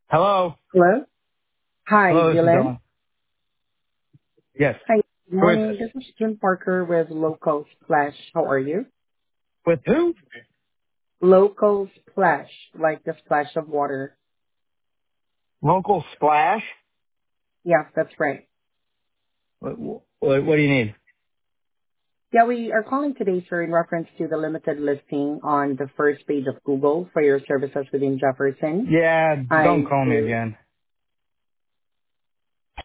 Hello? Hello? Hi, Hello, this is Dylan. Dylan. Yes. Hi, good Who is this? morning. This is Jim Parker with Local Splash. How are you? With who? Local Splash, like the splash of water. Local Splash? Yes, that's right. What do you need? Yeah, we are calling today, sir, in reference to the limited listing on the first page of Google for your services within Jefferson. Yeah, don't I call me do. again.